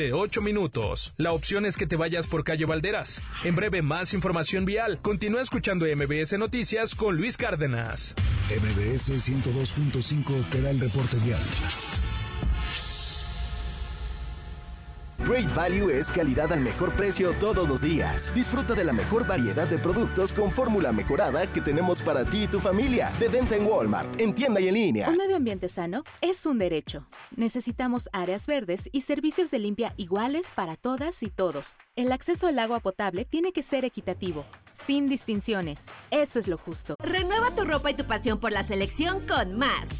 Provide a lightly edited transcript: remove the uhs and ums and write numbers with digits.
de 8 minutos. La opción es que te vayas por calle Valderas. En breve, más información vial. Continúa escuchando MBS Noticias con Luis Cárdenas. MBS 102.5 te da el reporte vial. Great Value es calidad al mejor precio todos los días. Disfruta de la mejor variedad de productos con fórmula mejorada que tenemos para ti y tu familia. De venta en Walmart, en tienda y en línea. Un medio ambiente sano es un derecho. Necesitamos áreas verdes y servicios de limpia iguales para todas y todos. El acceso al agua potable tiene que ser equitativo, sin distinciones. Eso es lo justo. Renueva tu ropa y tu pasión por la selección con Mars.